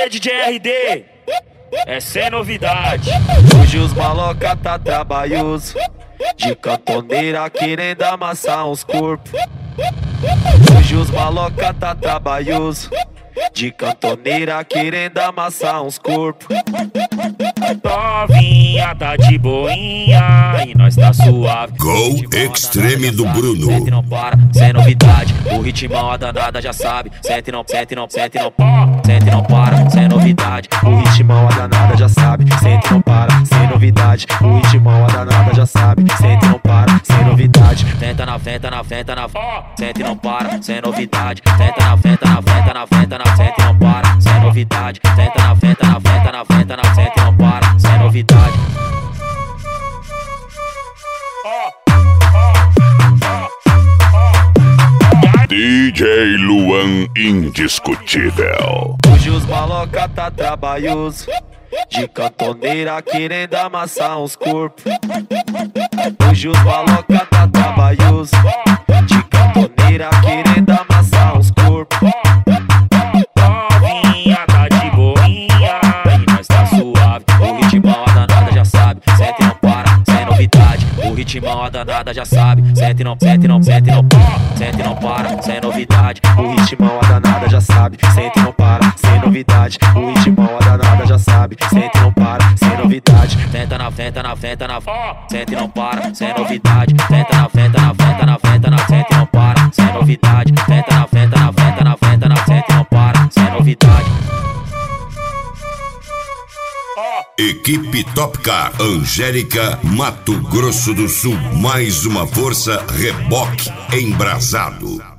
é DJ RD, é sem novidade. Hoje os maloca tá trabalhoso, de cantoneira querendo amassar uns corpos. Hoje os maloca tá trabalhoso, de cantoneira querendo amassar uns corpos. Novinha tá de boinha e nós tá suave. Go Extreme do Bruno. Sente não para, sem novidade. O ritmão a danada já sabe. Sente não, sente não, sente não para. Sente não para, sem novidade. O ritmão a danada já sabe. Sente não para, sem novidade. O ritmão a danada já sabe. Sente não para, sem novidade. Tenta na venta, na venta, na sente não para, sem novidade. Tenta na venta, na venta, na venta, na sente não para, sem novidade. Tenta na venta, na venta, na venta, na sente não para, sem novidade. DJ Luan indiscutível. Hoje os maloca tá trabalhoso, de cantoneira querendo amassar uns corpos. Hoje os maloca tá trabalhoso, de cantoneira querendo amassar uns corpos. Novinha tá de boinha e nós tá suave. O ritmão a danada já sabe. Sente não para, sem novidade. O ritmão a danada já sabe. Sente não, sente não, sente não para. Sente não para, sem novidade. O ritmão a danada já sabe. Sente não para, sem novidade. O ritmão a danada já sabe. Sente não para, sem novidade. Tenta na venta, na venta, na sente não para, sem novidade. Tenta na venta, na venta, na venta, na sente não para, sem novidade. Tenta na venta, na venta, na venta, na sente não para, sem novidade. Equipe Top Car Angélica, Mato Grosso do Sul. Mais uma força reboque embrasado.